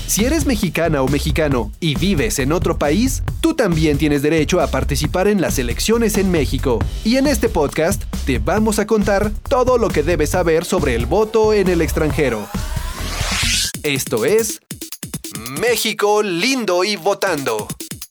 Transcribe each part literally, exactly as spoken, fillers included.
Si eres mexicana o mexicano y vives en otro país, tú también tienes derecho a participar en las elecciones en México. Y en este podcast te vamos a contar todo lo que debes saber sobre el voto en el extranjero. Esto es México lindo y votando.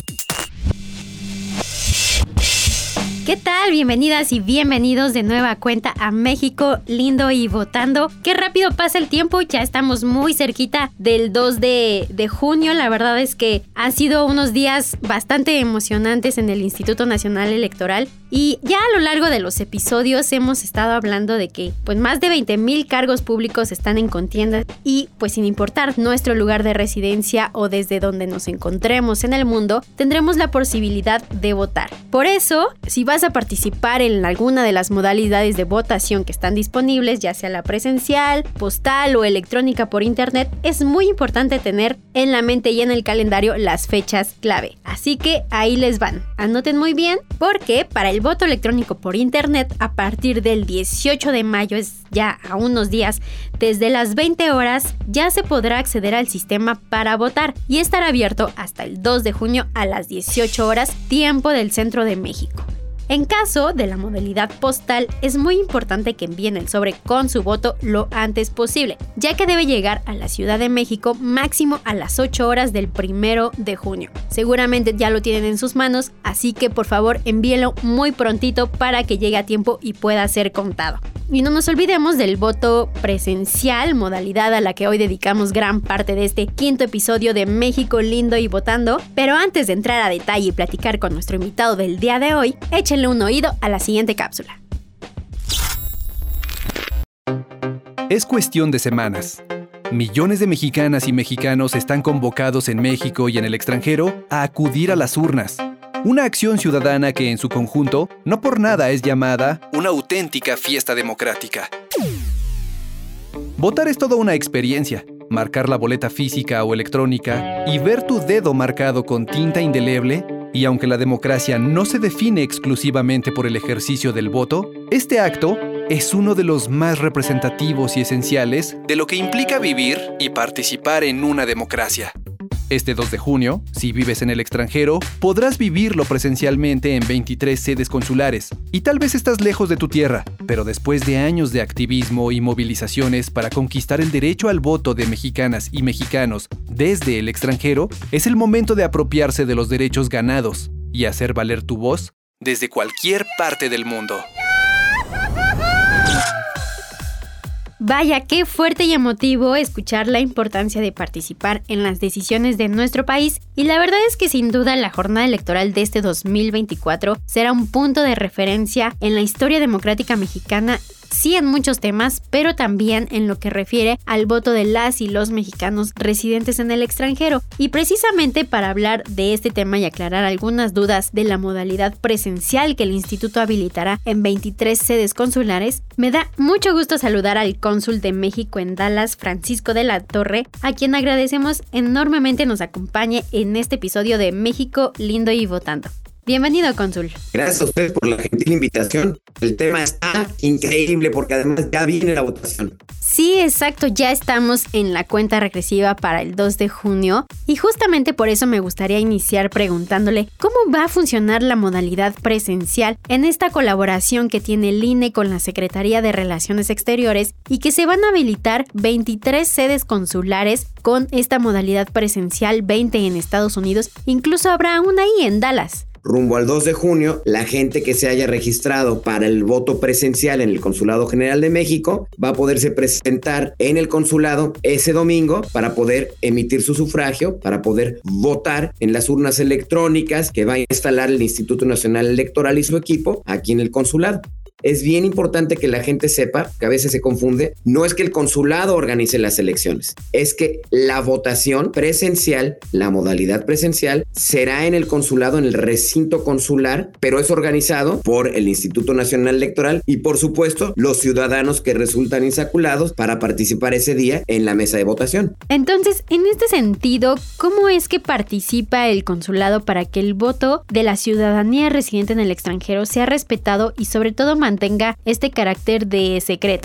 ¿Qué tal? Bienvenidas y bienvenidos de nueva cuenta a México lindo y votando. Qué rápido pasa el tiempo, ya estamos muy cerquita del dos de junio. La verdad es que han sido unos días bastante emocionantes en el Instituto Nacional Electoral. Y ya a lo largo de los episodios hemos estado hablando de que pues más de veinte mil cargos públicos están en contienda y pues sin importar nuestro lugar de residencia o desde donde nos encontremos en el mundo, tendremos la posibilidad de votar. Por eso, si vas a participar en alguna de las modalidades de votación que están disponibles, ya sea la presencial, postal o electrónica por internet, es muy importante tener en la mente y en el calendario las fechas clave. Así que ahí les van. Anoten muy bien porque para el voto electrónico por internet a partir del dieciocho de mayo, es ya a unos días, desde las veinte horas ya se podrá acceder al sistema para votar y estará abierto hasta el dos de junio a las dieciocho horas, tiempo del centro de México. En caso de la modalidad postal, es muy importante que envíen el sobre con su voto lo antes posible, ya que debe llegar a la Ciudad de México máximo a las ocho horas del primero de junio. Seguramente ya lo tienen en sus manos, así que por favor envíenlo muy prontito para que llegue a tiempo y pueda ser contado. Y no nos olvidemos del voto presencial, modalidad a la que hoy dedicamos gran parte de este quinto episodio de México lindo y votando. Pero antes de entrar a detalle y platicar con nuestro invitado del día de hoy, échenle un oído a la siguiente cápsula. Es cuestión de semanas. Millones de mexicanas y mexicanos están convocados en México y en el extranjero a acudir a las urnas. Una acción ciudadana que en su conjunto no por nada es llamada una auténtica fiesta democrática. Votar es toda una experiencia. Marcar la boleta física o electrónica y ver tu dedo marcado con tinta indeleble. Y aunque la democracia no se define exclusivamente por el ejercicio del voto, este acto es uno de los más representativos y esenciales de lo que implica vivir y participar en una democracia. Este dos de junio, si vives en el extranjero, podrás vivirlo presencialmente en veintitrés sedes consulares. Y tal vez estás lejos de tu tierra, pero después de años de activismo y movilizaciones para conquistar el derecho al voto de mexicanas y mexicanos desde el extranjero, es el momento de apropiarse de los derechos ganados y hacer valer tu voz desde cualquier parte del mundo. Vaya, qué fuerte y emotivo escuchar la importancia de participar en las decisiones de nuestro país y la verdad es que sin duda la jornada electoral de este dos mil veinticuatro será un punto de referencia en la historia democrática mexicana. Sí en muchos temas, pero también en lo que refiere al voto de las y los mexicanos residentes en el extranjero. Y precisamente para hablar de este tema y aclarar algunas dudas de la modalidad presencial que el instituto habilitará en veintitrés sedes consulares, me da mucho gusto saludar al cónsul de México en Dallas, Francisco de la Torre, a quien agradecemos enormemente nos acompañe en este episodio de México lindo y votando. Bienvenido, cónsul. Gracias a ustedes por la gentil invitación. El tema está increíble porque además ya viene la votación. Sí, exacto, ya estamos en la cuenta regresiva para el dos de junio y justamente por eso me gustaría iniciar preguntándole cómo va a funcionar la modalidad presencial en esta colaboración que tiene el I N E con la Secretaría de Relaciones Exteriores y que se van a habilitar veintitrés sedes consulares con esta modalidad presencial, veinte en Estados Unidos, incluso habrá una ahí en Dallas. Rumbo al dos de junio, la gente que se haya registrado para el voto presencial en el Consulado General de México va a poderse presentar en el consulado ese domingo para poder emitir su sufragio, para poder votar en las urnas electrónicas que va a instalar el Instituto Nacional Electoral y su equipo aquí en el consulado. Es bien importante que la gente sepa, que a veces se confunde, no es que el consulado organice las elecciones, es que la votación presencial, la modalidad presencial, será en el consulado, en el recinto consular, pero es organizado por el Instituto Nacional Electoral y, por supuesto, los ciudadanos que resultan insaculados para participar ese día en la mesa de votación. Entonces, en este sentido, ¿cómo es que participa el consulado para que el voto de la ciudadanía residente en el extranjero sea respetado y sobre todo mantenga este carácter de secreto?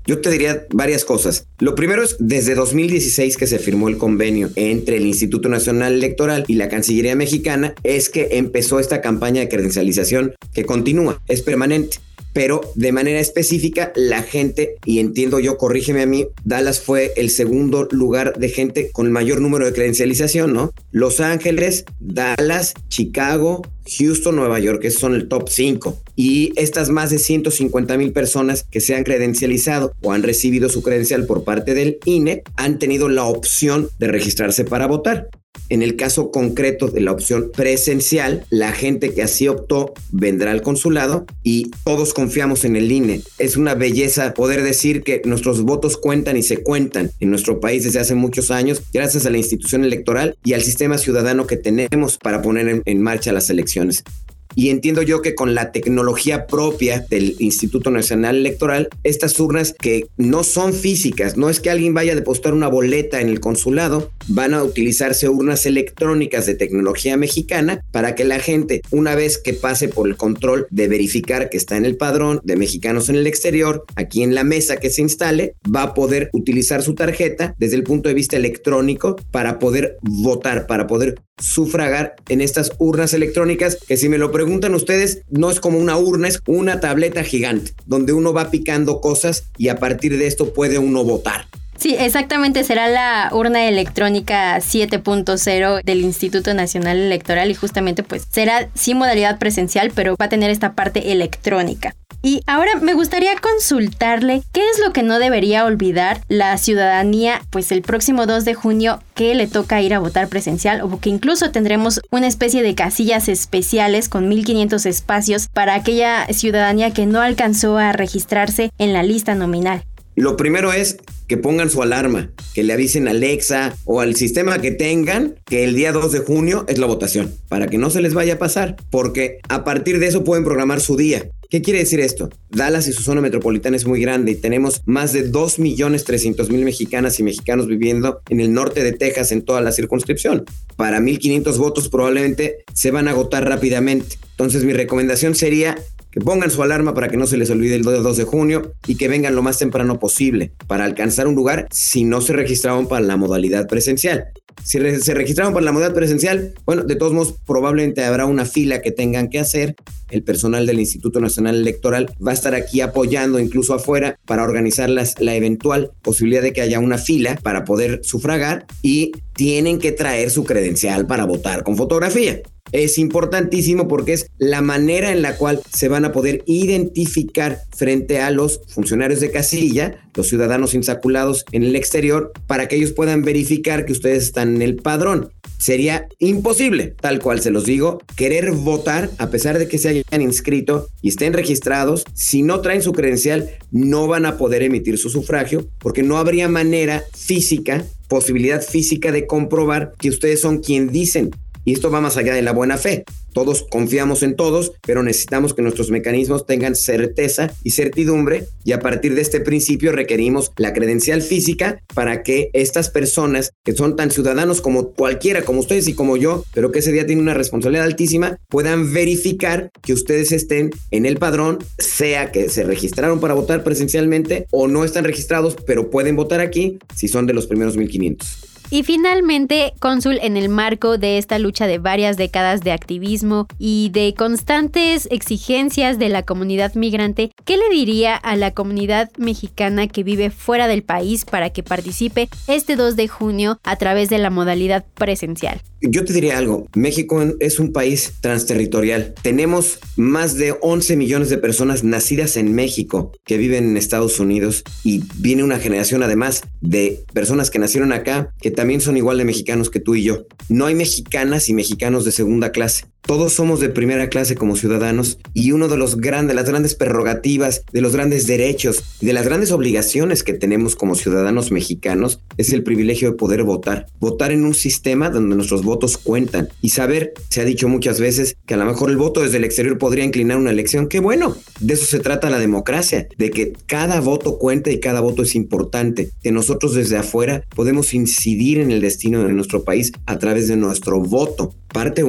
Yo te diría varias cosas. Lo primero es, desde dos mil dieciséis que se firmó el convenio entre el Instituto Nacional Electoral y la Cancillería Mexicana, es que empezó esta campaña de credencialización que continúa, es permanente. Pero de manera específica, la gente, y entiendo yo, corrígeme a mí, Dallas fue el segundo lugar de gente con el mayor número de credencialización, ¿no? Los Ángeles, Dallas, Chicago, Houston, Nueva York, esos son el top cinco. Y estas más de ciento cincuenta mil personas que se han credencializado o han recibido su credencial por parte del I N E han tenido la opción de registrarse para votar. En el caso concreto de la opción presencial, la gente que así optó vendrá al consulado y todos confiamos en el I N E. Es una belleza poder decir que nuestros votos cuentan y se cuentan en nuestro país desde hace muchos años, gracias a la institución electoral y al sistema ciudadano que tenemos para poner en, en marcha las elecciones. Y entiendo yo que con la tecnología propia del Instituto Nacional Electoral, estas urnas que no son físicas, no es que alguien vaya a depositar una boleta en el consulado, van a utilizarse urnas electrónicas de tecnología mexicana para que la gente, una vez que pase por el control de verificar que está en el padrón de mexicanos en el exterior, aquí en la mesa que se instale, va a poder utilizar su tarjeta desde el punto de vista electrónico para poder votar, para poder sufragar en estas urnas electrónicas que, si me lo preguntan ustedes, no es como una urna, es una tableta gigante donde uno va picando cosas y a partir de esto puede uno votar. Sí, exactamente, será la urna electrónica siete punto cero del Instituto Nacional Electoral y justamente pues será sí modalidad presencial, pero va a tener esta parte electrónica. Y ahora me gustaría consultarle qué es lo que no debería olvidar la ciudadanía pues el próximo dos de junio que le toca ir a votar presencial, o que incluso tendremos una especie de casillas especiales con mil quinientos espacios para aquella ciudadanía que no alcanzó a registrarse en la lista nominal. Lo primero es que pongan su alarma, que le avisen a Alexa o al sistema que tengan que el día dos de junio es la votación, para que no se les vaya a pasar, porque a partir de eso pueden programar su día. ¿Qué quiere decir esto? Dallas y su zona metropolitana es muy grande y tenemos más de dos millones trescientos mil mexicanas y mexicanos viviendo en el norte de Texas en toda la circunscripción. Para mil quinientos votos probablemente se van a agotar rápidamente. Entonces mi recomendación sería que pongan su alarma para que no se les olvide el dos de junio y que vengan lo más temprano posible para alcanzar un lugar si no se registraron para la modalidad presencial. Si re- se registraron para la modalidad presencial, bueno, de todos modos probablemente habrá una fila que tengan que hacer. El personal del Instituto Nacional Electoral va a estar aquí apoyando incluso afuera para organizar las, la eventual posibilidad de que haya una fila para poder sufragar, y tienen que traer su credencial para votar con fotografía. Es importantísimo porque es la manera en la cual se van a poder identificar frente a los funcionarios de casilla, los ciudadanos insaculados en el exterior, para que ellos puedan verificar que ustedes están en el padrón. Sería imposible, tal cual se los digo, querer votar a pesar de que se hayan inscrito y estén registrados. Si no traen su credencial, no van a poder emitir su sufragio porque no habría manera física, posibilidad física de comprobar que ustedes son quien dicen. Y esto va más allá de la buena fe. Todos confiamos en todos, pero necesitamos que nuestros mecanismos tengan certeza y certidumbre, y a partir de este principio requerimos la credencial física para que estas personas que son tan ciudadanos como cualquiera, como ustedes y como yo, pero que ese día tienen una responsabilidad altísima, puedan verificar que ustedes estén en el padrón, sea que se registraron para votar presencialmente o no están registrados, pero pueden votar aquí si son de los primeros mil quinientos. Y finalmente, cónsul, en el marco de esta lucha de varias décadas de activismo y de constantes exigencias de la comunidad migrante, ¿qué le diría a la comunidad mexicana que vive fuera del país para que participe este dos de junio a través de la modalidad presencial? Yo te diría algo, México es un país transterritorial. Tenemos más de once millones de personas nacidas en México que viven en Estados Unidos, y viene una generación además de personas que nacieron acá que también son igual de mexicanos que tú y yo. No hay mexicanas y mexicanos de segunda clase. Todos somos de primera clase como ciudadanos, y uno de los grandes, las grandes prerrogativas, de los grandes derechos, de las grandes obligaciones que tenemos como ciudadanos mexicanos es el privilegio de poder votar. Votar en un sistema donde nuestros votos cuentan y saber, se ha dicho muchas veces, que a lo mejor el voto desde el exterior podría inclinar una elección. ¡Qué bueno! De eso se trata la democracia, de que cada voto cuenta y cada voto es importante, que nosotros desde afuera podemos incidir en el destino de nuestro país a través de nuestro voto. Parte uno.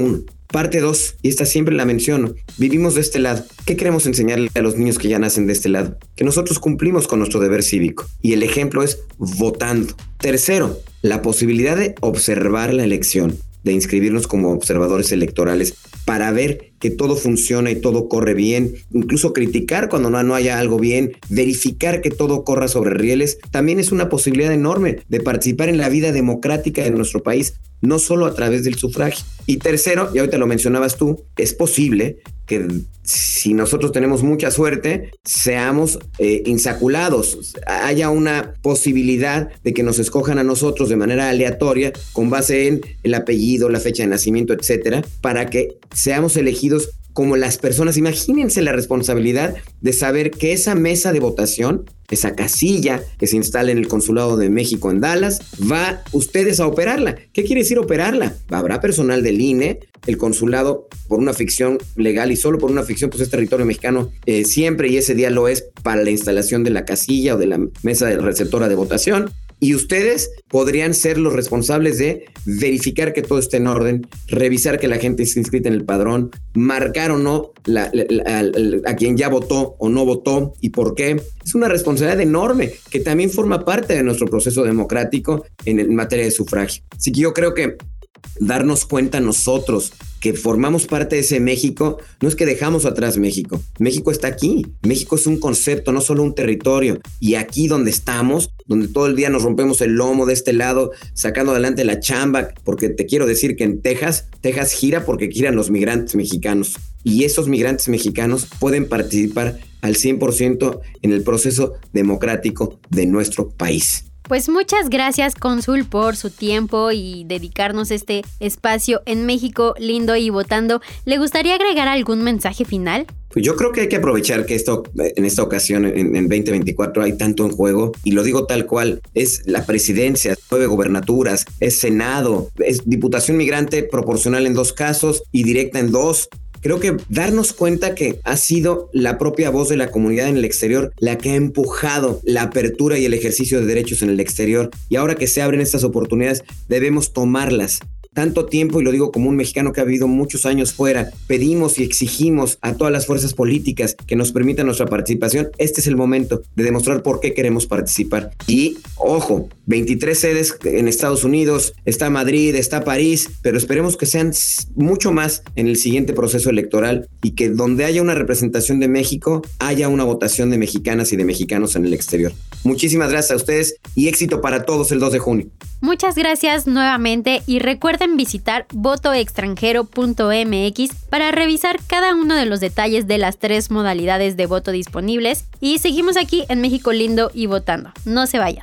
Parte dos, y esta siempre la menciono, vivimos de este lado. ¿Qué queremos enseñarle a los niños que ya nacen de este lado? Que nosotros cumplimos con nuestro deber cívico. Y el ejemplo es votando. Tercero, la posibilidad de observar la elección, de inscribirnos como observadores electorales para ver que todo funciona y todo corre bien, incluso criticar cuando no, no haya algo bien, verificar que todo corra sobre rieles, también es una posibilidad enorme de participar en la vida democrática de nuestro país, no solo a través del sufragio. Y tercero, y ahorita lo mencionabas tú, es posible que si nosotros tenemos mucha suerte, seamos eh, insaculados, haya una posibilidad de que nos escojan a nosotros de manera aleatoria con base en el apellido, la fecha de nacimiento, etcétera, para que seamos elegidos como las personas. Imagínense la responsabilidad de saber que esa mesa de votación, esa casilla que se instala en el Consulado de México en Dallas, va ustedes a operarla. ¿Qué quiere decir operarla? Habrá personal del I N E, el consulado por una ficción legal y solo por una ficción, pues es territorio mexicano eh, siempre, y ese día lo es para la instalación de la casilla o de la mesa de receptora de votación. Y ustedes podrían ser los responsables de verificar que todo esté en orden, revisar que la gente esté inscrita en el padrón, marcar o no la, la, la, la, a quien ya votó o no votó y por qué. Es una responsabilidad enorme que también forma parte de nuestro proceso democrático en, en materia de sufragio. Así que yo creo que darnos cuenta nosotros que formamos parte de ese México, no es que dejamos atrás México. México está aquí. México es un concepto, no solo un territorio. Y aquí donde estamos, donde todo el día nos rompemos el lomo de este lado, sacando adelante la chamba, porque te quiero decir que en Texas, Texas gira porque giran los migrantes mexicanos. Y esos migrantes mexicanos pueden participar al cien por ciento en el proceso democrático de nuestro país. Pues muchas gracias, cónsul, por su tiempo y dedicarnos este espacio en México lindo y votando. ¿Le gustaría agregar algún mensaje final? Pues yo creo que hay que aprovechar que esto, en esta ocasión, en, en veinte veinticuatro, hay tanto en juego, y lo digo tal cual, es la presidencia, nueve gobernaturas, es Senado, es diputación migrante proporcional en dos casos y directa en dos. Creo que darnos cuenta que ha sido la propia voz de la comunidad en el exterior la que ha empujado la apertura y el ejercicio de derechos en el exterior, y ahora que se abren estas oportunidades debemos tomarlas. Tanto tiempo, y lo digo como un mexicano que ha vivido muchos años fuera, pedimos y exigimos a todas las fuerzas políticas que nos permitan nuestra participación. Este es el momento de demostrar por qué queremos participar. Y, ojo, veintitrés sedes en Estados Unidos, está Madrid, está París, pero esperemos que sean mucho más en el siguiente proceso electoral, y que donde haya una representación de México, haya una votación de mexicanas y de mexicanos en el exterior. Muchísimas gracias a ustedes y éxito para todos el dos de junio. Muchas gracias nuevamente, y recuerden visitar voto extranjero punto m x para revisar cada uno de los detalles de las tres modalidades de voto disponibles. Y seguimos aquí en México lindo y votando. No se vayan.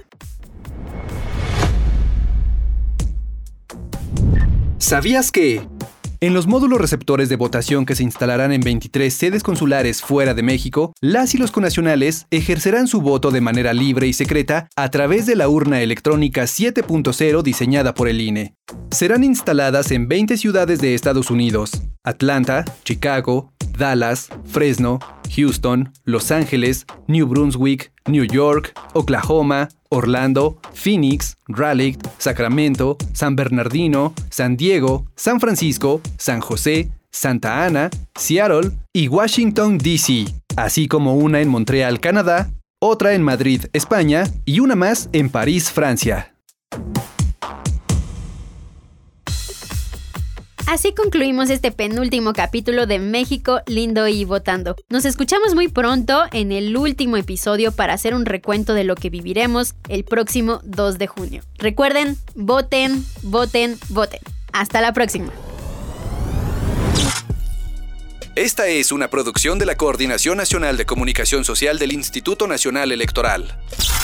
¿Sabías que? En los módulos receptores de votación que se instalarán en veintitrés sedes consulares fuera de México, las y los connacionales ejercerán su voto de manera libre y secreta a través de la urna electrónica siete punto cero diseñada por el I N E. Serán instaladas en veinte ciudades de Estados Unidos: Atlanta, Chicago, Dallas, Fresno, Houston, Los Ángeles, New Brunswick, New York, Oklahoma, Orlando, Phoenix, Raleigh, Sacramento, San Bernardino, San Diego, San Francisco, San José, Santa Ana, Seattle y Washington, D C, así como una en Montreal, Canadá, otra en Madrid, España y una más en París, Francia. Así concluimos este penúltimo capítulo de México lindo y votando. Nos escuchamos muy pronto en el último episodio para hacer un recuento de lo que viviremos el próximo dos de junio. Recuerden, voten, voten, voten. Hasta la próxima. Esta es una producción de la Coordinación Nacional de Comunicación Social del Instituto Nacional Electoral.